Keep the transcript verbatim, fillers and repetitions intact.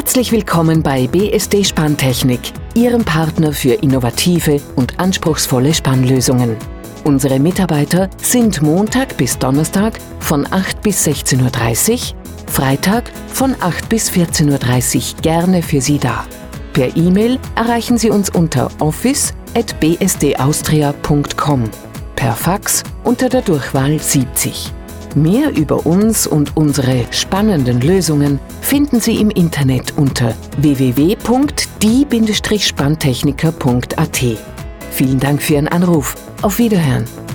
Herzlich willkommen bei B S D Spanntechnik, Ihrem Partner für innovative und anspruchsvolle Spannlösungen. Unsere Mitarbeiter sind Montag bis Donnerstag von acht bis sechzehn Uhr dreißig, Freitag von acht bis vierzehn Uhr dreißig gerne für Sie da. Per E-Mail erreichen Sie uns unter office at b s d austria punkt com, per Fax unter der Durchwahl siebzig. Mehr über uns und unsere spannenden Lösungen finden Sie im Internet unter w w w punkt die Bindestrich spanntechniker punkt a t. Vielen Dank für Ihren Anruf. Auf Wiederhören.